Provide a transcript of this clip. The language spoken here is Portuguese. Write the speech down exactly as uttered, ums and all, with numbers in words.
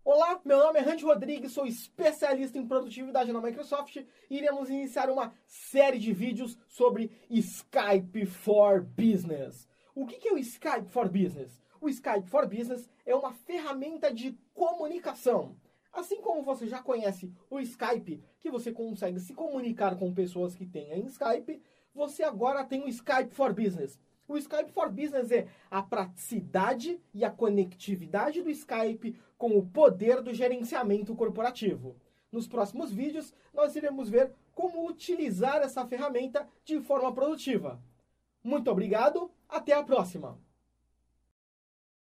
Olá, meu nome é Randy Rodrigues, sou especialista em produtividade na Microsoft e iremos iniciar uma série de vídeos sobre Skype for Business. O que é o Skype for Business? O Skype for Business é uma ferramenta de comunicação. Assim como você já conhece o Skype, que você consegue se comunicar com pessoas que têm em Skype, você agora tem o Skype for Business. O Skype for Business é a praticidade e a conectividade do Skype com o poder do gerenciamento corporativo. Nos próximos vídeos, nós iremos ver como utilizar essa ferramenta de forma produtiva. Muito obrigado, até a próxima!